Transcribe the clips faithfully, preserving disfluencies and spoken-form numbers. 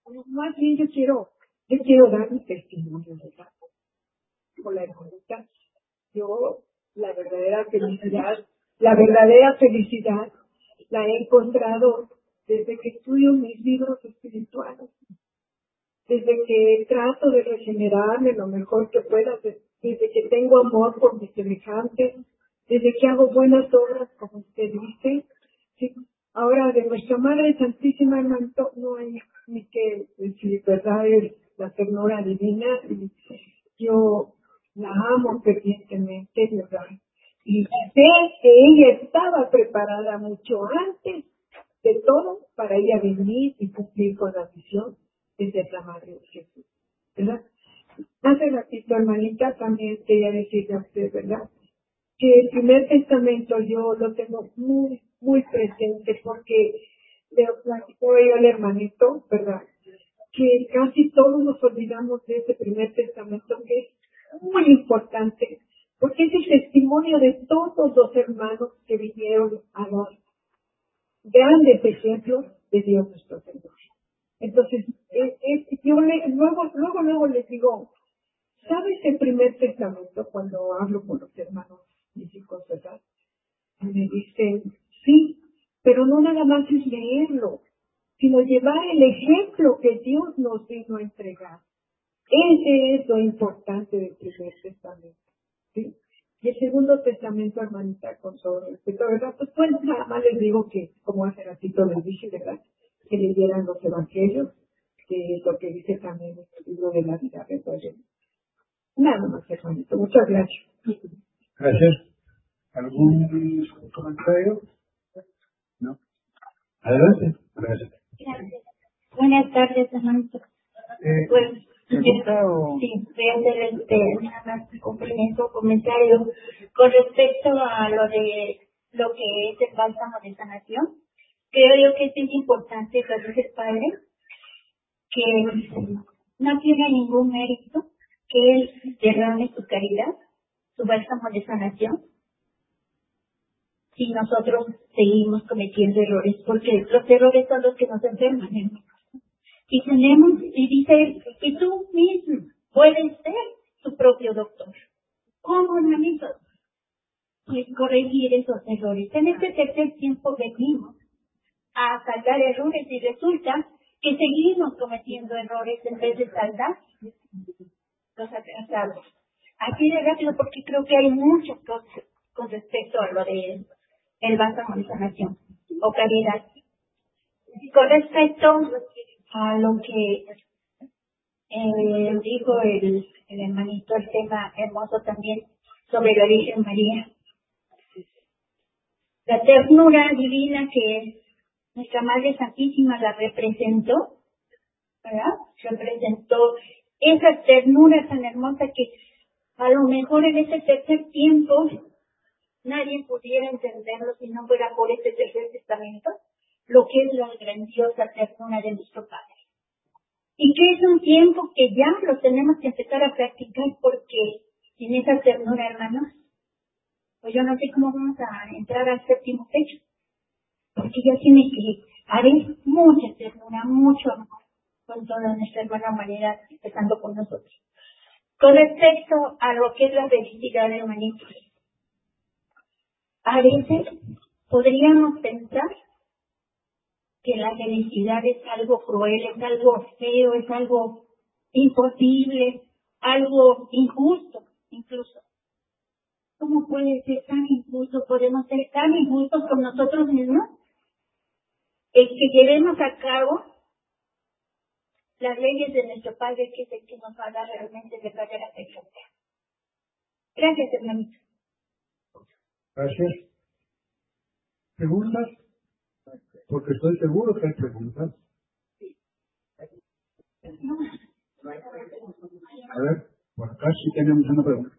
Más bien yo quiero, yo quiero dar mi testimonio, ¿verdad? Con la hermanita, yo, la verdadera felicidad, la verdadera felicidad la he encontrado desde que estudio mis libros espirituales, desde que trato de regenerarme lo mejor que pueda, desde que tengo amor por mis semejantes, desde que hago buenas obras, como usted dice. Sí. Ahora, de nuestra Madre Santísima, hermanito, no hay ni que decir, ¿verdad? Es la ternura divina, y yo la amo fervientemente, ¿verdad? Y sé que ella estaba preparada mucho antes de todo para ella venir y cumplir con la misión de ser la Madre de Jesús, ¿verdad? Hace ratito, hermanita, también quería decirle a usted, ¿verdad?, que el primer testamento yo lo tengo muy, muy presente, porque le platicó yo al hermanito, ¿verdad?, que casi todos nos olvidamos de ese primer testamento, que es muy importante, porque es el testimonio de todos los hermanos que vinieron a dar grandes ejemplos de Dios nuestro Señor. Entonces, es, es, yo le, luego, luego, luego les digo, ¿sabes el primer testamento? Cuando hablo con los hermanos físicos, ¿verdad? Y me dicen, sí, pero no nada más es leerlo, sino llevar el ejemplo que Dios nos vino a entregar. Ese es lo importante del primer testamento, ¿sí? Y el segundo testamento, hermanita, con todo respeto, ¿verdad? Pues, pues nada más les digo que, como hace ratito les dije, ¿verdad?, que leyeran los evangelios, que es lo que dice también el libro de la vida, ¿verdad? Nada más, hermanito. Muchas gracias. Gracias. ¿Algún comentario? No. Adelante. Gracias. Gracias. Buenas tardes, hermanito. Eh, Pues, ¿pregunta o...? sí, voy a hacer este, nada más un complemento, comentario con respecto a lo de lo que es el bálsamo de sanación. Creo yo que es importante, lo dice el Padre, que no tiene ningún mérito que él derrame su caridad, su bálsamo de sanación, si nosotros seguimos cometiendo errores, porque los errores son los que nos enferman, hermano. Y tenemos, y dice, y tú mismo puedes ser tu propio doctor. ¿Cómo, hermanito? Pues corregir esos errores. En este tercer tiempo venimos a saldar errores y resulta que seguimos cometiendo errores en vez de saldar los atrasados. Así de rápido, porque creo que hay muchas cosas con respecto a lo de el bálsamo de sanación o caridad. Con respecto a lo que eh, dijo el, el hermanito, el tema hermoso también sobre la Virgen María, la ternura divina que nuestra Madre Santísima la representó, ¿verdad? Representó esa ternura tan hermosa que a lo mejor en ese tercer tiempo nadie pudiera entenderlo si no fuera por este tercer testamento, lo que es la grandiosa ternura de nuestro Padre. Y que es un tiempo que ya lo tenemos que empezar a practicar, porque sin esa ternura, hermanos, pues yo no sé cómo vamos a entrar al séptimo techo, porque ya tiene que haber mucha ternura, mucho amor con toda nuestra hermana humanidad, empezando con nosotros. Con respecto a lo que es la felicidad, hermanitos, a veces podríamos pensar que la felicidad es algo cruel, es algo feo, es algo imposible, algo injusto, incluso. ¿Cómo puede ser tan injusto? ¿Podemos ser tan injustos con nosotros mismos? El que llevemos a cabo las leyes de nuestro Padre, que es el que nos va a dar realmente de verdadera felicidad. Gracias, hermanito. Gracias. ¿Preguntas? Porque estoy seguro que hay preguntas. A ver, por acá sí tenemos una pregunta.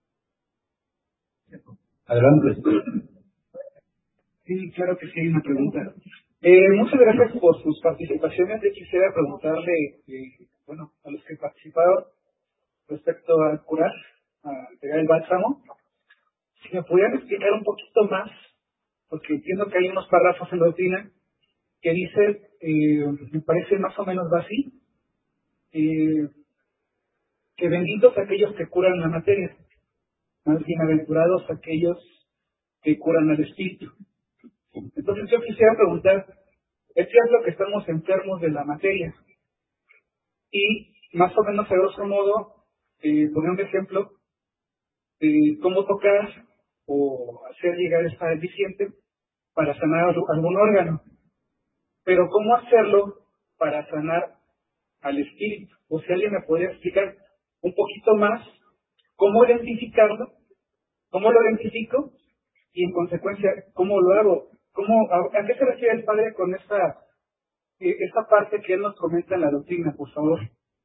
Adelante. Sí, claro que sí hay una pregunta. Eh, muchas gracias por sus participaciones. Yo quisiera preguntarle, eh, bueno, a los que participaron respecto al curar, a pegar el bálsamo, si me pudieran explicar un poquito más, porque entiendo que hay unos párrafos en la doctrina que dicen eh, me parece más o menos va así, eh, que benditos aquellos que curan la materia, más bienaventurados aquellos que curan al espíritu. Entonces yo quisiera preguntar, es cierto que estamos enfermos de la materia, y más o menos a grosso modo, eh, poner un ejemplo de cómo tocar o hacer llegar esta aliciente para sanar algún órgano, pero cómo hacerlo para sanar al espíritu. O si alguien me podría explicar un poquito más cómo identificarlo, cómo lo identifico y en consecuencia cómo lo hago, cómo, a, a qué se refiere el Padre con esta, eh, esta parte que él nos comenta en la doctrina, por favor.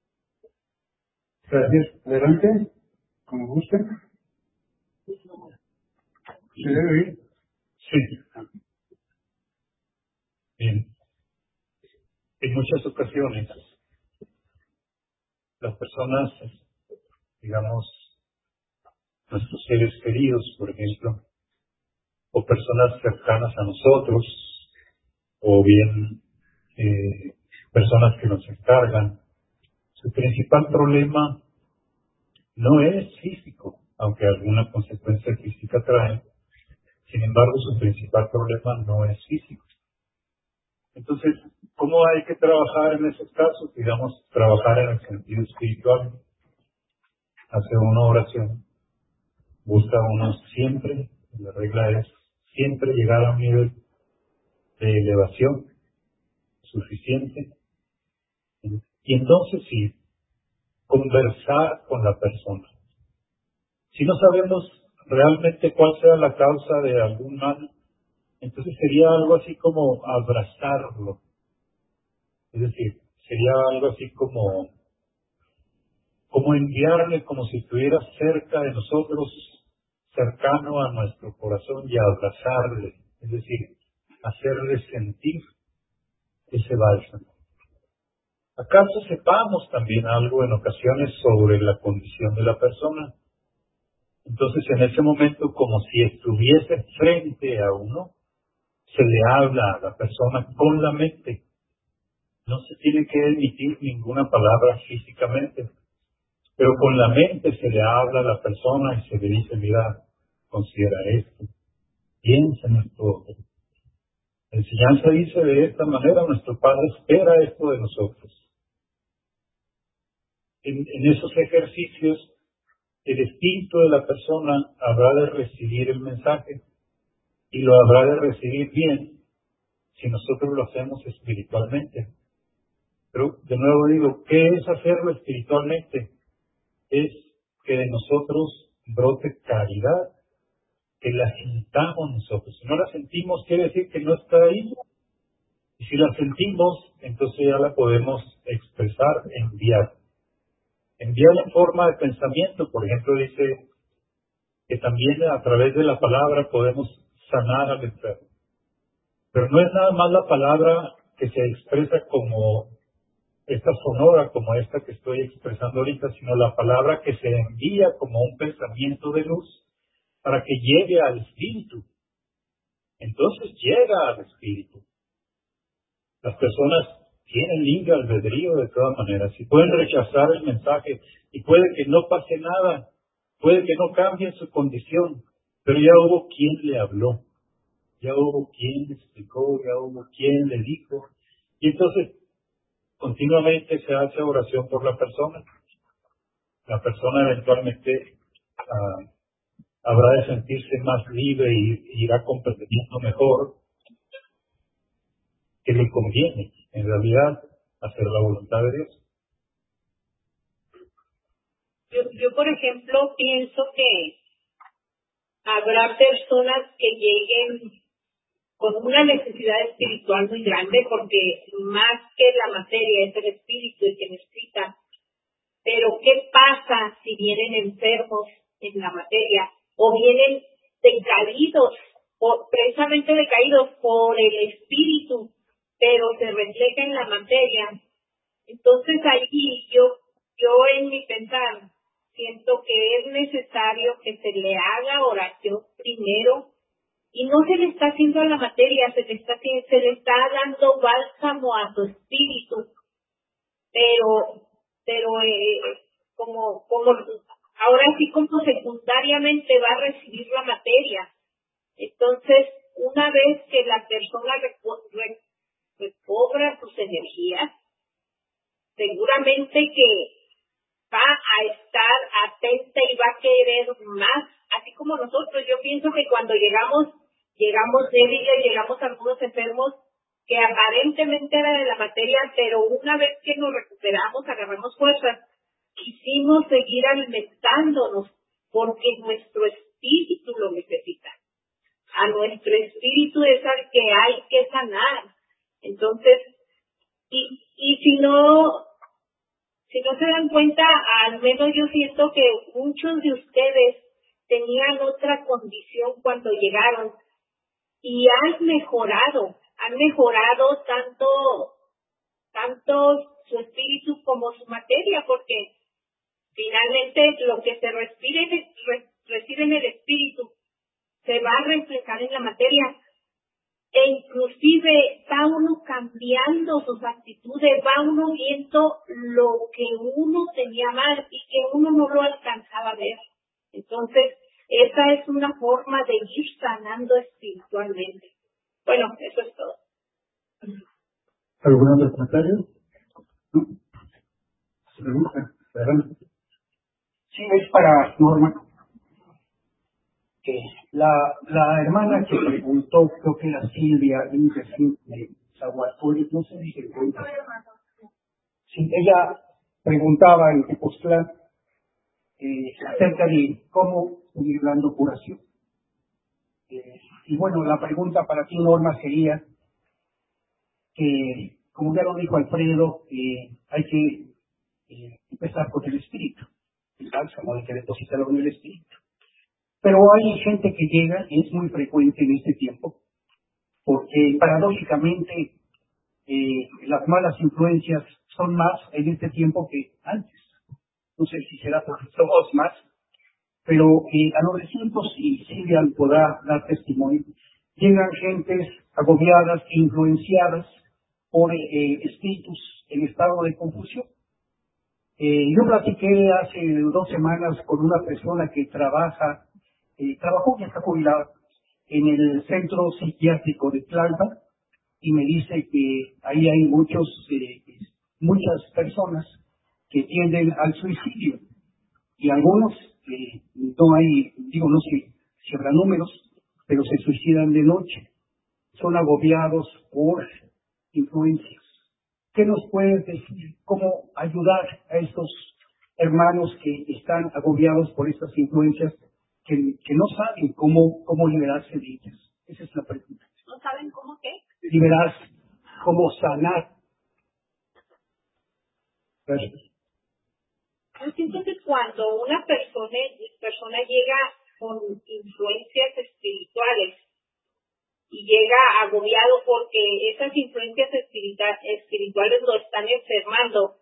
Gracias. Adelante, como gusten. ¿Se debe oír? Sí. Bien. En muchas ocasiones, las personas, digamos, nuestros seres queridos, por ejemplo, o personas cercanas a nosotros, o bien eh, personas que nos encargan, su principal problema no es físico, aunque alguna consecuencia física trae. Sin embargo, su principal problema no es físico. Entonces, ¿cómo hay que trabajar en esos casos? Digamos, trabajar en el sentido espiritual. Hacer una oración. Busca uno siempre, la regla es siempre llegar a un nivel de elevación suficiente. Y entonces sí, conversar con la persona. Si no sabemos realmente cuál sea la causa de algún mal, entonces sería algo así como abrazarlo. Es decir, sería algo así como, como enviarle como si estuviera cerca de nosotros, cercano a nuestro corazón y abrazarle. Es decir, hacerle sentir ese bálsamo. ¿Acaso sepamos también algo en ocasiones sobre la condición de la persona? Entonces, en ese momento, como si estuviese frente a uno, se le habla a la persona con la mente. No se tiene que emitir ninguna palabra físicamente, pero con la mente se le habla a la persona y se le dice, mira, considera esto, piensa en esto. La enseñanza dice de esta manera, nuestro Padre espera esto de nosotros. En, en esos ejercicios, el espíritu de la persona habrá de recibir el mensaje y lo habrá de recibir bien si nosotros lo hacemos espiritualmente. Pero de nuevo digo, ¿qué es hacerlo espiritualmente? Es que de nosotros brote caridad, que la sintamos nosotros. Si no la sentimos, quiere decir que no está ahí. Y si la sentimos, entonces ya la podemos expresar, enviar. Enviar en forma de pensamiento, por ejemplo, dice que también a través de la palabra podemos sanar al enfermo. Pero no es nada más la palabra que se expresa como esta sonora, como esta que estoy expresando ahorita, sino la palabra que se envía como un pensamiento de luz para que llegue al espíritu. Entonces llega al espíritu. Las personas tienen libre albedrío de todas maneras y pueden rechazar el mensaje y puede que no pase nada, puede que no cambie su condición, pero ya hubo quien le habló, ya hubo quien le explicó, ya hubo quien le dijo, y entonces continuamente se hace oración por la persona. La persona eventualmente uh, habrá de sentirse más libre y irá comprendiendo mejor que le conviene, en realidad, hacer la voluntad de Dios. Yo, yo, por ejemplo, pienso que habrá personas que lleguen con una necesidad espiritual muy grande, porque más que la materia es el espíritu el que necesita. Pero ¿qué pasa si vienen enfermos en la materia o vienen decaídos, o precisamente decaídos por el espíritu, pero se refleja en la materia? Entonces ahí yo, yo en mi pensar siento que es necesario que se le haga oración primero Y no se le está haciendo a la materia, se le está, se le está dando bálsamo a su espíritu, pero, pero eh, como, como, ahora sí como secundariamente va a recibir la materia. Entonces, una vez que la persona reco re recobra sus energías, seguramente que va a estar atenta y va a querer más, así como nosotros. Yo pienso que cuando llegamos, llegamos débiles, llegamos algunos enfermos que aparentemente era de la materia, pero una vez que nos recuperamos, agarramos fuerzas, quisimos seguir alimentándonos porque nuestro espíritu lo necesita. A nuestro espíritu es al que hay que sanar. Entonces, y, y si no, si no se dan cuenta, al menos yo siento que muchos de ustedes tenían otra condición cuando llegaron y han mejorado, han mejorado tanto, tanto su espíritu como su materia, porque finalmente lo que se respire, re, recibe en el espíritu se va a reflejar en la materia. E inclusive va uno cambiando sus actitudes, va uno viendo lo que uno tenía mal y que uno no lo alcanzaba a ver. Entonces, esa es una forma de ir sanando espiritualmente. Bueno, eso es todo. ¿Algún otro comentario? ¿No? ¿Pregunta? Adelante. Sí, es para Norma. Que la, la hermana que preguntó, creo que era Silvia, de Zahualcóyotl, no sé si se encuentra. Sí, ella preguntaba en Tepoztlán eh, acerca de cómo ir dando curación. Eh, y bueno, la pregunta para ti, Norma, sería que, como ya lo dijo Alfredo, eh, hay que eh, empezar con el espíritu, el bálsamo, hay que depositarlo en el espíritu. Pero hay gente que llega, y es muy frecuente en este tiempo, porque paradójicamente eh, las malas influencias son más en este tiempo que antes. No sé si será por todos más, pero eh, a novecientos, y Silvia podrá dar testimonio, llegan gentes agobiadas e influenciadas por eh, espíritus en estado de confusión. Eh, yo platiqué hace dos semanas con una persona que trabaja Eh, trabajó, ya está jubilado, en el centro psiquiátrico de Tlalpan y me dice que ahí hay muchos, eh, muchas personas que tienden al suicidio y algunos, eh, no hay, digo, no sé si habrá números, pero se suicidan de noche, son agobiados por influencias. ¿Qué nos puedes decir? ¿Cómo ayudar a estos hermanos que están agobiados por estas influencias? Que, que no saben cómo, cómo liberarse de ellas. Esa es la pregunta. ¿No saben cómo qué? Liberarse, cómo sanar. Gracias. Yo siento que cuando una persona, persona llega con influencias espirituales y llega agobiado porque esas influencias espiritual, espirituales lo están enfermando,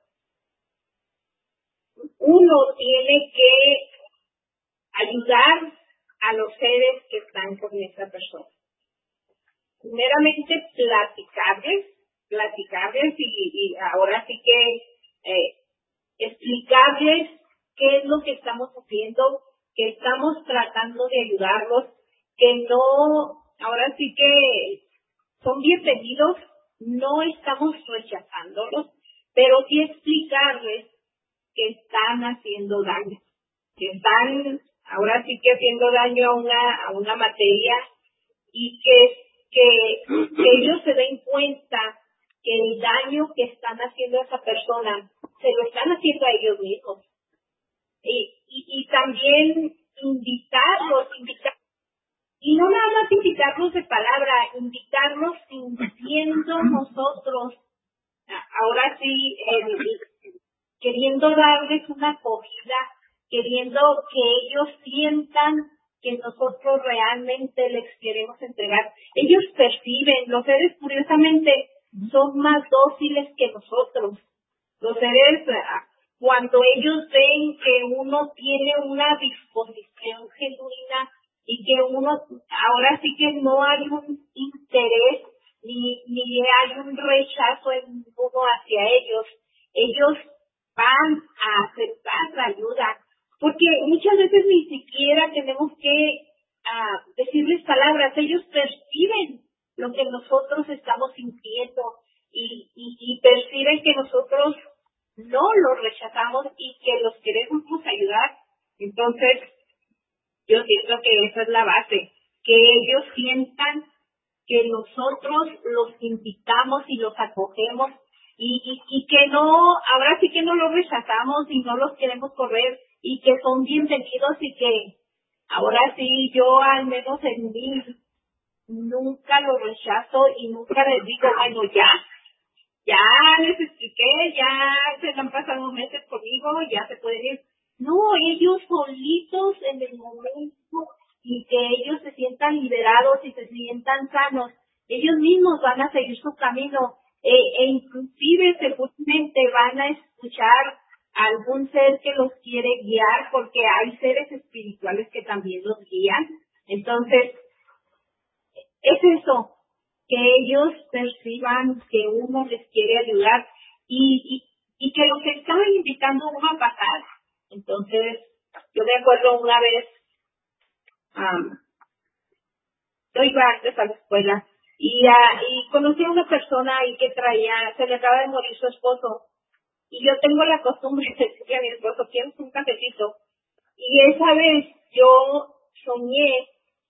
uno tiene que ayudar a los seres que están con esa persona. Primeramente, platicarles, platicarles y, y ahora sí que eh, explicarles qué es lo que estamos haciendo, que estamos tratando de ayudarlos, que no, ahora sí que son bienvenidos, no estamos rechazándolos, pero sí explicarles que están haciendo daño, que están ahora sí que haciendo daño a una a una materia y que, que, que ellos se den cuenta que el daño que están haciendo a esa persona se lo están haciendo a ellos mismos. Y, y, y también invitarlos, invitar, y no nada más invitarlos de palabra, invitarlos sintiendo nosotros, ahora sí, eh, queriendo darles una acogida, queriendo que ellos sientan que nosotros realmente les queremos entregar. Ellos perciben, los seres curiosamente son más dóciles que nosotros. Los seres, cuando ellos ven que uno tiene una disposición genuina y que uno, ahora sí que no hay un interés ni, ni hay un rechazo en uno hacia ellos. Ellos van a aceptar la ayuda, porque muchas veces ni siquiera tenemos que uh, decirles palabras, ellos perciben lo que nosotros estamos sintiendo y, y, y perciben que nosotros no los rechazamos y que los queremos ayudar. Entonces, yo siento que esa es la base, que ellos sientan que nosotros los invitamos y los acogemos y, y, y que no, ahora sí que no los rechazamos y no los queremos correr y que son bienvenidos y que ahora sí yo al menos en mí nunca los rechazo y nunca les digo, bueno, ya, ya les expliqué, ya se han pasado meses conmigo, ya se pueden ir. No, ellos solitos en el momento y que ellos se sientan liberados y se sientan sanos, ellos mismos van a seguir su camino e, e inclusive seguramente van a escuchar a algún ser que los quiere guiar porque hay seres espirituales que también los guían. Entonces, es eso, que ellos perciban que uno les quiere ayudar y, y, y que los estaban invitando uno a pasar. Entonces, yo me acuerdo una vez, um, yo iba antes a la escuela y, uh, y conocí a una persona ahí que traía, se le acaba de morir su esposo y yo tengo la costumbre de decirle a mi esposo, ¿quieres un cafecito? Y esa vez yo soñé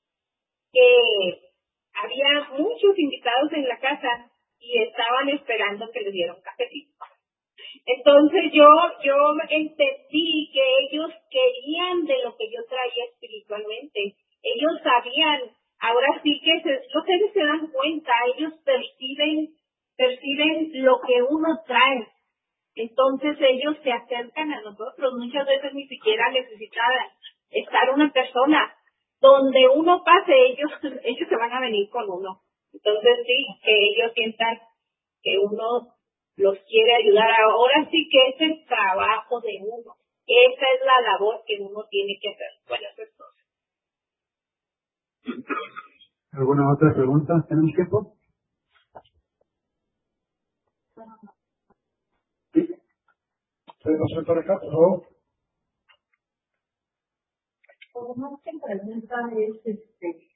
que había muchos invitados en la casa y estaban esperando que les diera un cafecito. Entonces yo yo entendí que ellos querían de lo que yo traía espiritualmente. Ellos sabían, ahora sí que se, los seres se dan cuenta, ellos perciben, perciben lo que uno trae. Entonces ellos se acercan a nosotros. Muchas veces ni siquiera necesita estar una persona. Donde uno pase, ellos, ellos se van a venir con uno. Entonces sí, que ellos sientan que uno los quiere ayudar. Ahora sí que es el trabajo de uno. Esa es la labor que uno tiene que hacer. Bueno, eso es todo. ¿Alguna otra pregunta? ¿Tenemos tiempo? Sí. ¿Puede pasar para acá, por favor? Una pregunta es, este,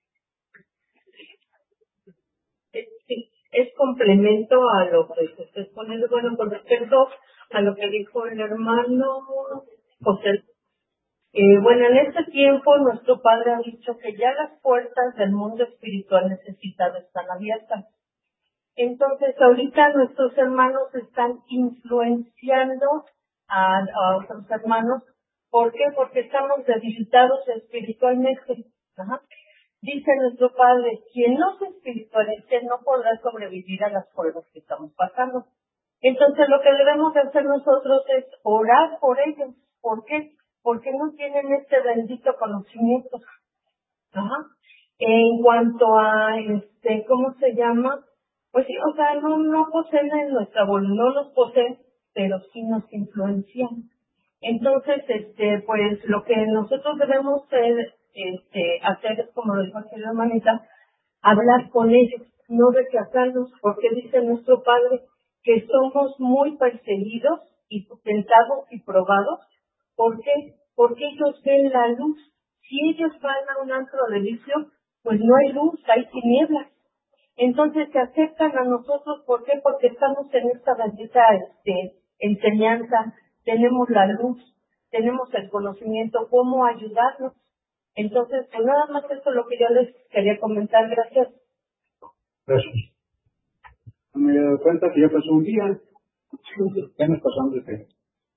es, sí, es complemento a lo que se está exponiendo, bueno, con respecto a lo que dijo el hermano José. Eh, bueno, en este tiempo nuestro Padre ha dicho que ya las puertas del mundo espiritual necesitado están abiertas. Entonces, ahorita nuestros hermanos están influenciando a, a otros hermanos. ¿Por qué? Porque estamos debilitados espiritualmente. Ajá. Dice nuestro Padre, quien no se espiritualice no podrá sobrevivir a las pruebas que estamos pasando. Entonces, lo que debemos de hacer nosotros es orar por ellos. ¿Por qué? Porque no tienen este bendito conocimiento. Ajá. En cuanto a, este, ¿cómo se llama? Pues sí, o sea, no, no poseen en nuestra voluntad, no nos poseen, pero sí nos influencian. Entonces, este, pues lo que nosotros debemos ser, este, hacer es, como lo dijo aquí la hermanita, hablar con ellos, no rechazarlos, porque dice nuestro Padre que somos muy perseguidos y tentados y probados. ¿Por qué? Porque ellos ven la luz. Si ellos van a un antro de vicio, pues no hay luz, hay tinieblas. Entonces se acercan a nosotros, ¿por qué? Porque estamos en esta bendita este, enseñanza, tenemos la luz, tenemos el conocimiento, cómo ayudarlos. Entonces, pues nada más eso es lo que yo les quería comentar. Gracias. Gracias. No me había dado cuenta que ya pasó un día. Ya nos pasamos de fe.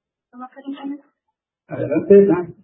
Adelante, ¿no?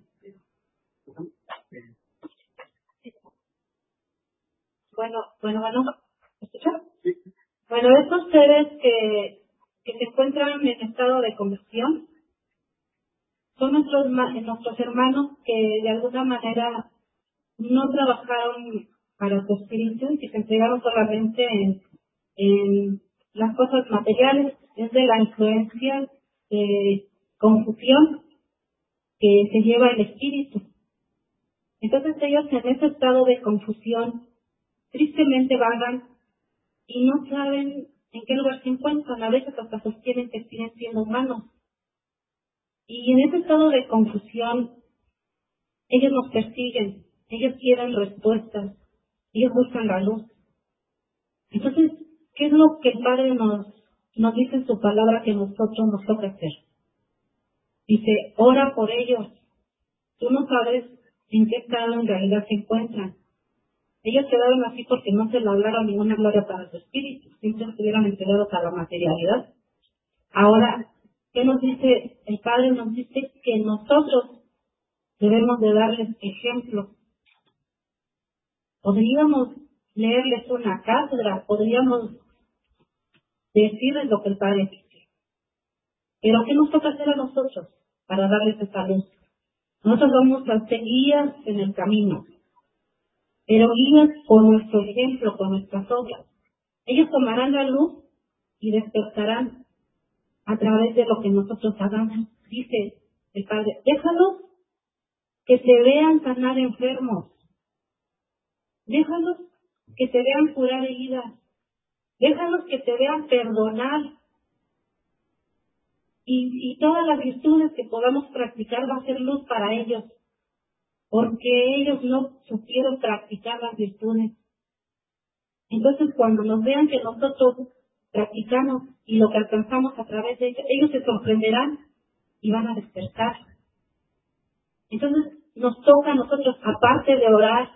Bueno, bueno, bueno, ¿me escuchan? Sí. Bueno, estos seres que, que se encuentran en estado de conversión son nuestros, nuestros hermanos que de alguna manera no trabajaron para su espíritu y que se entregaron solamente en, en las cosas materiales. Es de la influencia de confusión que se lleva el espíritu. Entonces ellos en ese estado de confusión tristemente vagan y no saben en qué lugar se encuentran. A veces hasta sostienen que siguen siendo humanos. Y en ese estado de confusión, ellos nos persiguen, ellos quieren respuestas, ellos buscan la luz. Entonces, ¿qué es lo que el Padre nos, nos dice en su palabra que nosotros nos toca hacer? Dice, ora por ellos. Tú no sabes en qué estado en realidad se encuentran. Ellos quedaron así porque no se le hablaron ninguna gloria para su espíritu, siempre estuvieron entregados a la materialidad. Ahora, ¿qué nos dice el Padre? Nos dice que nosotros debemos de darles ejemplo. Podríamos leerles una cátedra, podríamos decirles lo que el Padre dice. Pero ¿qué nos toca hacer a nosotros para darles esa luz? Nosotros vamos a ser guías en el camino, pero guías con nuestro ejemplo, con nuestras obras. Ellos tomarán la luz y despertarán a través de lo que nosotros hagamos. Dice el Padre, déjalos que se vean sanar enfermos, déjalos que se vean curar heridas, déjalos que se vean perdonar. Y, y todas las virtudes que podamos practicar va a ser luz para ellos, porque ellos no supieron practicar las virtudes. Entonces, cuando nos vean que nosotros practicamos y lo que alcanzamos a través de ellos, ellos se sorprenderán y van a despertar. Entonces, nos toca a nosotros, aparte de orar,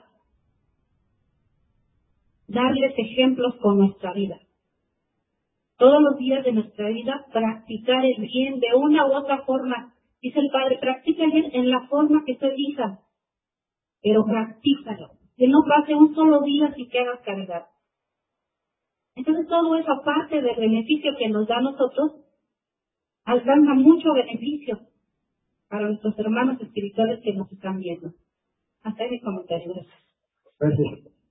darles ejemplos con nuestra vida. Todos los días de nuestra vida, practicar el bien de una u otra forma. Dice el Padre, practica el bien en la forma que tú elijas, pero practícalo. Que no pase un solo día sin que hagas caridad. Entonces todo eso, aparte del beneficio que nos da a nosotros, alcanza mucho beneficio para nuestros hermanos espirituales que nos están viendo. Hasta ahí mi comentario. Gracias.